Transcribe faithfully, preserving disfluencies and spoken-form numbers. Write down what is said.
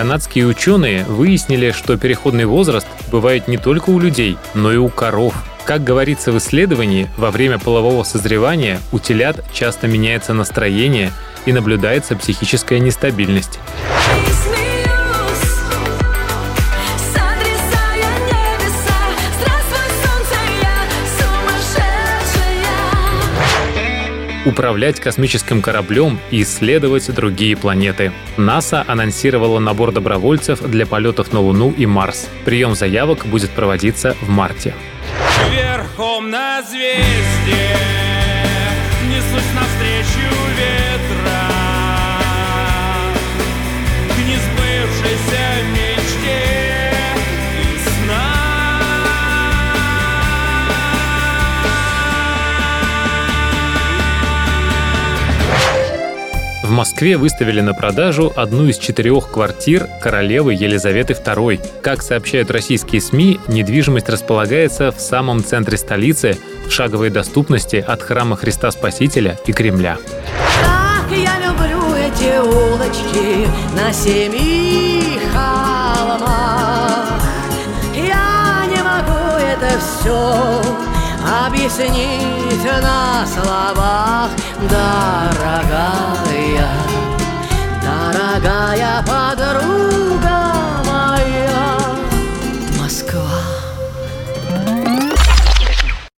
Канадские ученые выяснили, что переходный возраст бывает не только у людей, но и у коров. Как говорится в исследовании, во время полового созревания у телят часто меняется настроение и наблюдается психическая нестабильность. Управлять космическим кораблем и исследовать другие планеты. НАСА анонсировала набор добровольцев для полетов на Луну и Марс. Прием заявок будет проводиться в марте. Верхом на звезде несусь навстречу ветра к несбывшейся мечте и сна. В Москве выставили на продажу одну из четырех квартир королевы Елизаветы второй. Как сообщают российские СМИ, недвижимость располагается в самом центре столицы, в шаговой доступности от храма Христа Спасителя и Кремля. Как я люблю эти улочки на семи холмах. Я не могу это все объяснить на словах, дорогая